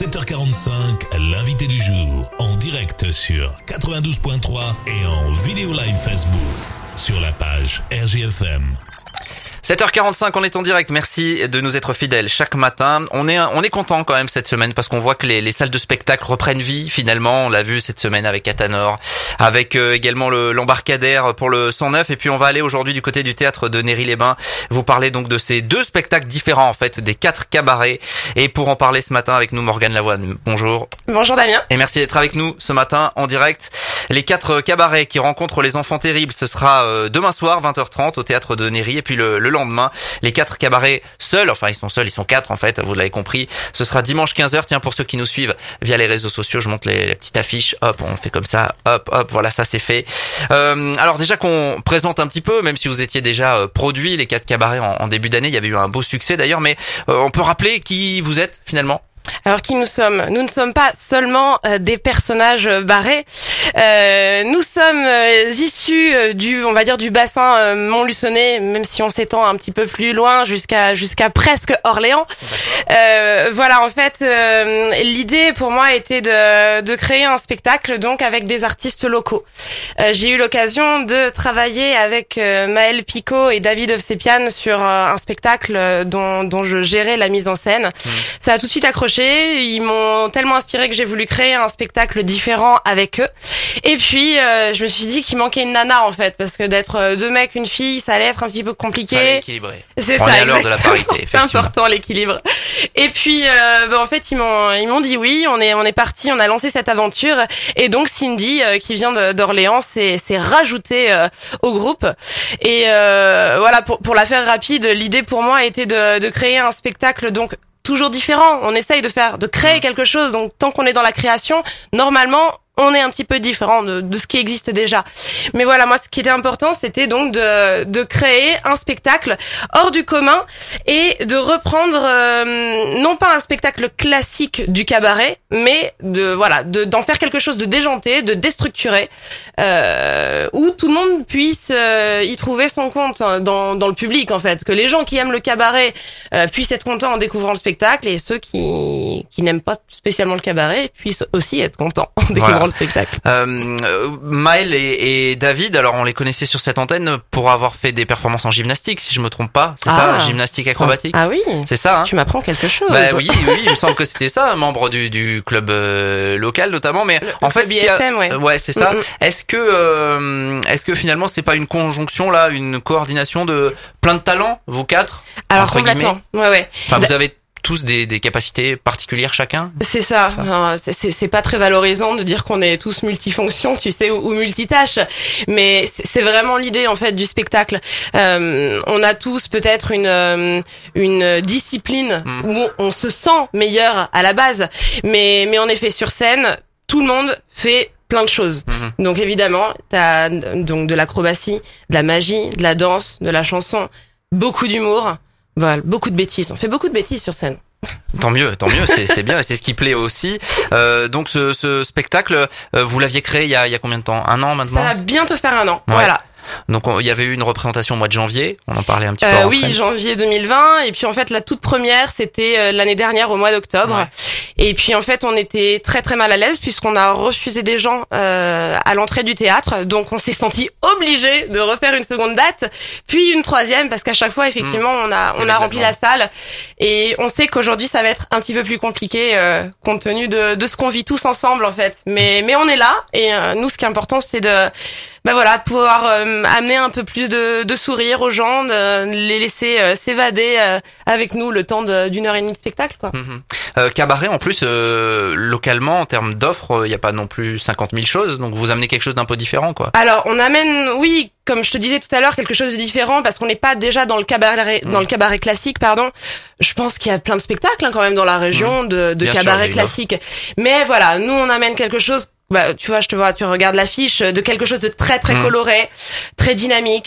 7h45, l'invité du jour, en direct sur 92.3 et en vidéo live Facebook, sur la page RGFM. 7h45, on est en direct. Merci de nous être fidèles chaque matin. On est content quand même cette semaine parce qu'on voit que les salles de spectacle reprennent vie finalement. On l'a vu cette semaine avec Athanor, avec également l'embarcadère pour le 109. Et puis on va aller aujourd'hui du côté du théâtre de Néry-les-Bains. Vous parlez donc de ces deux spectacles différents en fait, des 4 cabarets. Et pour en parler ce matin avec nous, Morgane Lavoine. Bonjour. Bonjour Damien. Et merci d'être avec nous ce matin en direct. Les 4 cabarets qui rencontrent les enfants terribles, ce sera demain soir 20h30 au théâtre de Néry. Et puis le lendemain, les 4 cabarets seuls, enfin ils sont 4 en fait, vous l'avez compris, ce sera dimanche 15h. Tiens, pour ceux qui nous suivent via les réseaux sociaux, je monte les petites affiches, hop, on fait comme ça, hop, voilà, ça c'est fait. Alors déjà qu'on présente un petit peu, même si vous étiez déjà produit les 4 cabarets en début d'année, il y avait eu un beau succès d'ailleurs, mais on peut rappeler qui vous êtes finalement? Alors qui nous sommes? Nous ne sommes pas seulement des personnages barrés. Nous sommes issus du bassin montluçonnais, même si on s'étend un petit peu plus loin jusqu'à presque Orléans. Voilà, en fait, l'idée pour moi était de créer un spectacle donc avec des artistes locaux. J'ai eu l'occasion de travailler avec Maël Picot et David Ovsepian sur un spectacle dont je gérais la mise en scène. Ça a tout de suite accroché. Ils m'ont tellement inspiré que j'ai voulu créer un spectacle différent avec eux. Et puis, je me suis dit qu'il manquait une nana, en fait, parce que d'être 2 mecs, une fille, ça allait être un petit peu compliqué. Fallait équilibrer. C'est on ça, est à l'heure de la parité, c'est important, l'équilibre. Et puis, en fait, ils m'ont dit oui, on est parti, on a lancé cette aventure. Et donc, Cindy, qui vient d'Orléans, s'est rajoutée au groupe. Et voilà, pour la faire rapide, l'idée pour moi était de créer un spectacle, donc, toujours différent. On essaye de créer quelque chose. Donc, tant qu'on est dans la création, normalement, on est un petit peu différent de ce qui existe déjà. Mais voilà, moi, ce qui était important, c'était donc de créer un spectacle hors du commun et de reprendre, non pas un spectacle classique du cabaret, mais d'en faire quelque chose de déjanté, de déstructuré, où tout le monde puisse y trouver son compte dans le public, en fait. Que les gens qui aiment le cabaret puissent être contents en découvrant le spectacle, et ceux qui n'aiment pas spécialement le cabaret puissent aussi être contents en découvrant le spectacle. Maël et David, alors on les connaissait sur cette antenne pour avoir fait des performances en gymnastique, si je me trompe pas, c'est ça, gymnastique acrobatique. Ah oui. C'est ça, hein. Tu m'apprends quelque chose. Bah oui, il me semble que c'était ça, un membre du club local notamment, mais en fait, BSM, ouais, c'est ça. Est-ce que finalement c'est pas une conjonction là, une coordination de plein de talents, vous 4? Alors complètement. Ouais. Enfin, vous avez tous des capacités particulières chacun? C'est ça. C'est pas très valorisant de dire qu'on est tous multifonctions, tu sais, ou multitâches. Mais c'est vraiment l'idée, en fait, du spectacle. On a tous peut-être une discipline où on se sent meilleur à la base. Mais en effet, sur scène, tout le monde fait plein de choses. Donc évidemment, t'as donc de l'acrobatie, de la magie, de la danse, de la chanson, beaucoup d'humour. Voilà, beaucoup de bêtises. On fait beaucoup de bêtises sur scène. Tant mieux, c'est bien, et c'est ce qui plaît aussi. Donc ce spectacle, vous l'aviez créé il y a combien de temps? 1 an maintenant? Ça va bientôt faire 1 an. Ouais. Voilà. Donc il y avait eu une représentation au mois de janvier, on en parlait un petit peu. Oui, janvier 2020, et puis en fait la toute première c'était l'année dernière au mois d'octobre. Ouais. Et puis en fait on était très très mal à l'aise puisqu'on a refusé des gens à l'entrée du théâtre, donc on s'est senti obligé de refaire une seconde date, puis une troisième, parce qu'à chaque fois effectivement on a rempli la salle, et on sait qu'aujourd'hui ça va être un petit peu plus compliqué compte tenu de ce qu'on vit tous ensemble en fait. Mais on est là, et nous ce qui est important c'est de pouvoir amener un peu plus de sourire aux gens, de les laisser s'évader avec nous le temps d'une heure et demie de spectacle, quoi. Cabaret, en plus, localement, en termes d'offres, il n'y a pas non plus 50 000 choses, donc vous amenez quelque chose d'un peu différent, quoi. Alors, on amène, oui, comme je te disais tout à l'heure, quelque chose de différent, parce qu'on n'est pas déjà dans le cabaret classique, pardon. Je pense qu'il y a plein de spectacles, quand même, dans la région, de cabaret classique. Mais voilà, nous, on amène quelque chose tu vois, tu regardes l'affiche de quelque chose de très très coloré, très dynamique.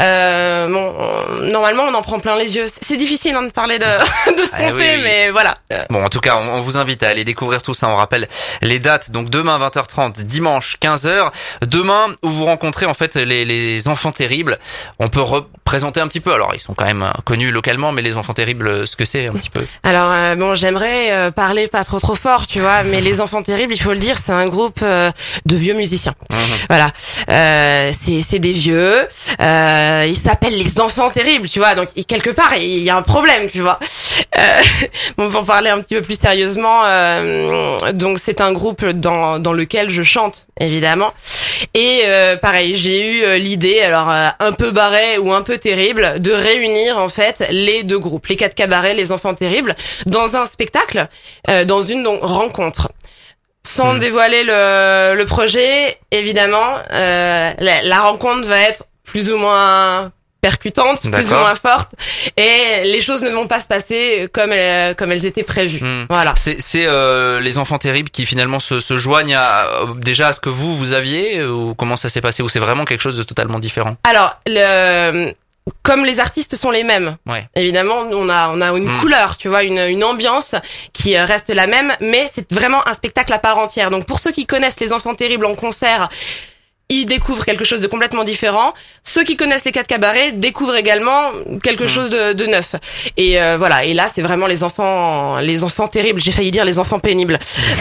Normalement, on en prend plein les yeux. C'est difficile de parler de ce qu'on fait, oui. Mais voilà. Bon, en tout cas, on vous invite à aller découvrir tout ça. On rappelle les dates. Donc demain 20h30, dimanche 15h. Demain où vous rencontrez en fait les enfants terribles. On peut représenter un petit peu. Alors ils sont quand même connus localement, mais les enfants terribles, ce que c'est un petit peu. Alors j'aimerais parler pas trop fort, tu vois, mais les enfants terribles, il faut le dire, c'est un groupe de vieux musiciens. Voilà. C'est des vieux. Ils s'appellent les enfants terribles, tu vois. Donc quelque part, il y a un problème, tu vois. Bon, pour parler un petit peu plus sérieusement, donc c'est un groupe dans lequel je chante, évidemment. Et pareil, j'ai eu l'idée, alors un peu barrée ou un peu terrible, de réunir en fait les deux groupes, les 4 cabarets, les enfants terribles, dans un spectacle, dans une rencontre. Sans dévoiler le projet, évidemment, la rencontre va être plus ou moins percutante, plus ou moins forte, et les choses ne vont pas se passer comme elles étaient prévues. Voilà. C'est les enfants terribles qui finalement se joignent déjà à ce que vous aviez, ou comment ça s'est passé, ou c'est vraiment quelque chose de totalement différent? Alors comme les artistes sont les mêmes, évidemment, on a une couleur, tu vois, une ambiance qui reste la même, mais c'est vraiment un spectacle à part entière. Donc pour ceux qui connaissent les enfants terribles en concert, ils découvrent quelque chose de complètement différent. Ceux qui connaissent les 4 cabarets découvrent également quelque chose de neuf. Et voilà. Et là, c'est vraiment les enfants terribles. J'ai failli dire les enfants pénibles.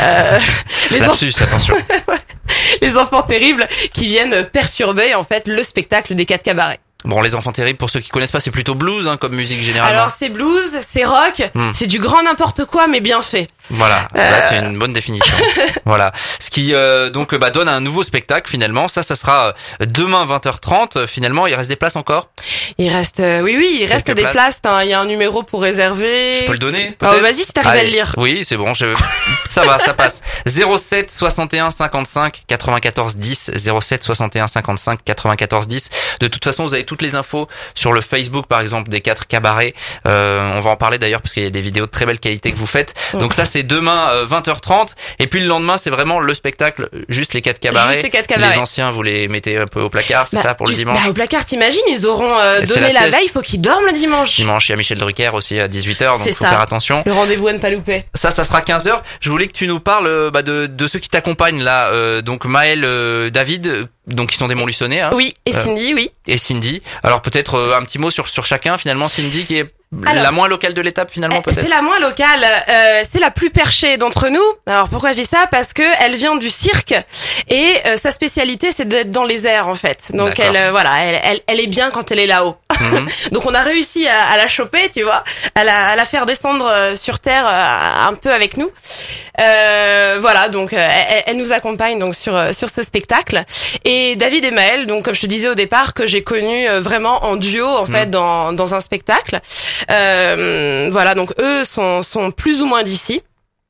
Attention. Les enfants terribles qui viennent perturber en fait le spectacle des 4 cabarets. Bon, les enfants terribles, pour ceux qui connaissent pas, c'est plutôt blues, comme musique généralement. Alors c'est blues, c'est rock, c'est du grand n'importe quoi, mais bien fait. Voilà, là, c'est une bonne définition. Voilà, ce qui donc donne un nouveau spectacle finalement. Ça sera demain 20h30. Finalement, il reste des places encore? Il reste, il reste des places. Il y a un numéro pour réserver. Je peux le donner? Vas-y, si t'arrives à le lire. Oui, c'est bon. Ça va, ça passe. 07 61 55 94 10. 07 61 55 94 10. De toute façon, vous avez toutes les infos sur le Facebook, par exemple, des 4 cabarets. On va en parler d'ailleurs parce qu'il y a des vidéos de très belle qualité que vous faites. Donc ça, c'est demain 20h30. Et puis le lendemain, c'est vraiment le spectacle, juste les 4 cabarets. Juste les 4 cabarets. Les anciens, vous les mettez un peu au placard, c'est ça, pour le dimanche? Au placard, t'imagines, ils auront donné la veille, il faut qu'ils dorment le dimanche. Dimanche, il y a Michel Drucker aussi à 18h, donc faut faire attention. Le rendez-vous à ne pas louper. Ça sera 15h. Je voulais que tu nous parles de ceux qui t'accompagnent là. Donc Maël, David, donc qui sont des Montluçonnais. Oui, et Cindy, oui. Et Cindy. Alors peut-être un petit mot sur chacun finalement. Cindy qui est la moins locale de l'étape finalement, peut-être. C'est la moins locale, c'est la plus perchée d'entre nous. Alors pourquoi je dis ça? Parce que elle vient du cirque et sa spécialité c'est d'être dans les airs en fait. Donc elle est bien quand elle est là-haut. Donc on a réussi à la choper, tu vois, à la faire descendre sur terre un peu avec nous. Voilà, donc elle nous accompagne donc sur ce spectacle. Et David et Maël, donc comme je te disais au départ, que j'ai connu vraiment en duo en fait dans un spectacle. Voilà, donc eux sont plus ou moins d'ici.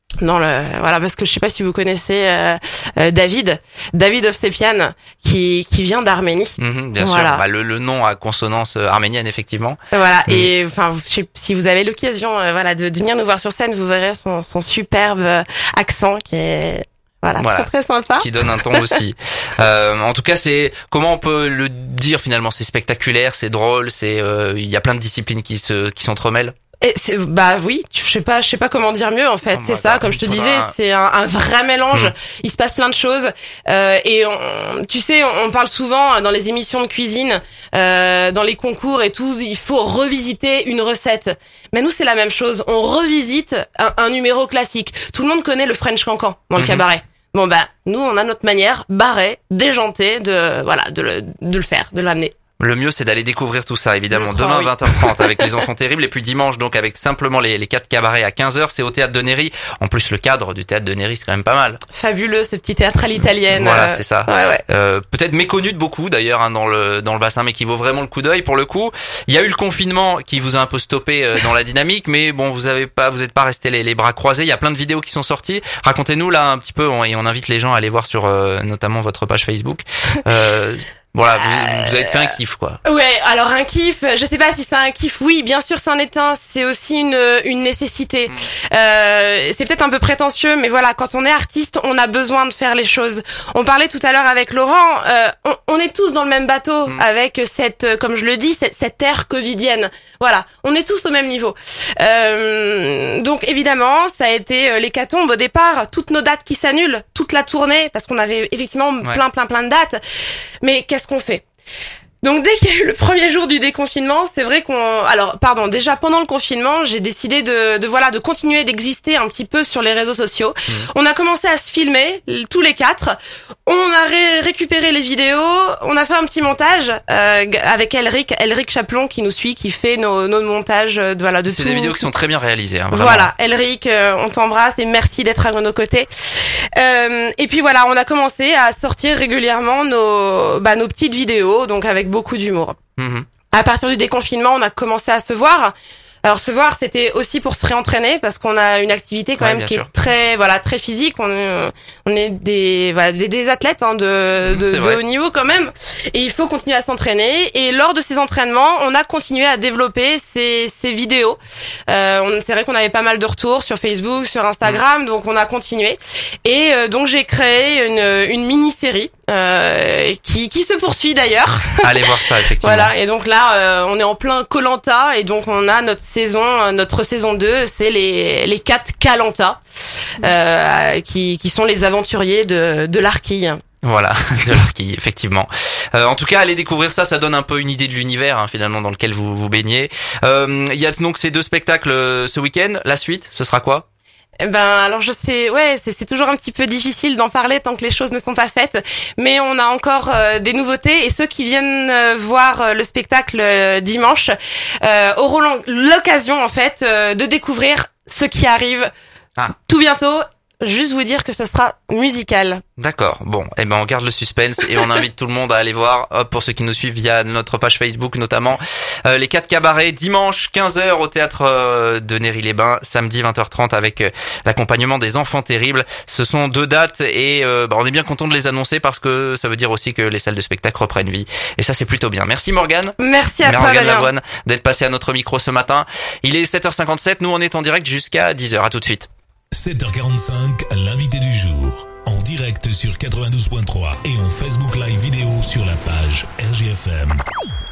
Parce que je sais pas si vous connaissez David Ovsepian qui vient d'Arménie. Bien sûr. Le nom à consonance arménienne effectivement. Voilà, et enfin si vous avez l'occasion de venir nous voir sur scène, vous verrez son superbe accent qui est très très sympa, qui donne un ton aussi. En tout cas, comment on peut le dire finalement, c'est spectaculaire, c'est drôle, il y a plein de disciplines qui s'entremêlent. Et oui, je sais pas comment dire mieux en fait. C'est ça, comme je te disais, c'est un vrai mélange. Il se passe plein de choses. Et tu sais, on parle souvent dans les émissions de cuisine, dans les concours et tout, il faut revisiter une recette. Mais nous, c'est la même chose. On revisite un numéro classique. Tout le monde connaît le French Cancan dans le cabaret. Bon nous, on a notre manière barrée, déjantée de le faire, de l'amener. Le mieux, c'est d'aller découvrir tout ça, évidemment. Demain, 20h30, avec les enfants terribles. Et puis dimanche, donc, avec simplement les 4 cabarets à 15h. C'est au théâtre de Néry. En plus, le cadre du théâtre de Néry, c'est quand même pas mal. Fabuleux, ce petit théâtre à l'italienne. Voilà, c'est ça. Ouais. Peut-être méconnu de beaucoup, d'ailleurs, dans le bassin, mais qui vaut vraiment le coup d'œil, pour le coup. Il y a eu le confinement qui vous a un peu stoppé dans la dynamique, mais bon, vous êtes pas resté les bras croisés. Il y a plein de vidéos qui sont sorties. Racontez-nous, là, un petit peu, et on invite les gens à aller voir sur, notamment votre page Facebook. Voilà, vous avez fait un kiff, quoi. Ouais, alors un kiff, je sais pas si c'est un kiff. Oui, bien sûr, c'en est un. C'est aussi une nécessité. C'est peut-être un peu prétentieux, mais voilà, quand on est artiste, on a besoin de faire les choses. On parlait tout à l'heure avec Laurent. On est tous dans le même bateau avec cette, comme je le dis, cette ère covidienne. Voilà, on est tous au même niveau. Donc évidemment, ça a été l'hécatombe au départ. Toutes nos dates qui s'annulent, toute la tournée, parce qu'on avait effectivement plein de dates. Mais qu'est-ce qu'on fait? Donc dès qu'il y a eu le premier jour du déconfinement, c'est vrai déjà pendant le confinement, j'ai décidé de continuer d'exister un petit peu sur les réseaux sociaux. On a commencé à se filmer tous les quatre. On a récupéré les vidéos, on a fait un petit montage avec Elric Chaplon qui nous suit, qui fait nos montages de C'est tout. des vidéos qui sont très bien réalisées, hein, vraiment. Voilà, Elric, on t'embrasse et merci d'être à nos côtés. Et puis voilà, on a commencé à sortir régulièrement nos petites vidéos, donc avec beaucoup d'humour. À partir du déconfinement, on a commencé à se voir. Alors se voir, c'était aussi pour se réentraîner parce qu'on a une activité quand même qui est très physique. On est des athlètes de haut niveau quand même, et il faut continuer à s'entraîner. Et lors de ces entraînements, on a continué à développer ces vidéos. C'est vrai qu'on avait pas mal de retours sur Facebook, sur Instagram, donc on a continué. Et donc j'ai créé une mini-série qui se poursuit d'ailleurs. Allez voir ça, effectivement. Voilà, et donc là on est en plein Koh-Lanta, et donc on a notre saison 2, c'est les 4 Kalanta qui sont les aventuriers de l'Arquille. Voilà, de l'Arquille, effectivement. En tout cas, allez découvrir ça, ça donne un peu une idée de l'univers, hein, finalement, dans lequel vous vous baignez. Il y a donc ces 2 spectacles ce week-end. La suite, ce sera quoi? Alors je sais, c'est toujours un petit peu difficile d'en parler tant que les choses ne sont pas faites, mais on a encore des nouveautés, et ceux qui viennent voir le spectacle dimanche auront l'occasion en fait de découvrir ce qui arrive tout bientôt. Juste vous dire que ce sera musical. D'accord. Bon, on garde le suspense et on invite tout le monde à aller voir, pour ceux qui nous suivent via notre page Facebook notamment, les 4 cabarets dimanche 15h au théâtre de Néry-les-Bains, samedi 20h30 avec l'accompagnement des Enfants Terribles. Ce sont 2 dates et on est bien content de les annoncer parce que ça veut dire aussi que les salles de spectacle reprennent vie, et ça c'est plutôt bien. Merci Morgane. Merci à toi Morgane Damien Lavoine d'être passé à notre micro ce matin. Il est 7h57, nous on est en direct jusqu'à 10h. À tout de suite. 7h45, l'invité du jour. En direct sur 92.3 et en Facebook Live vidéo sur la page RGFM.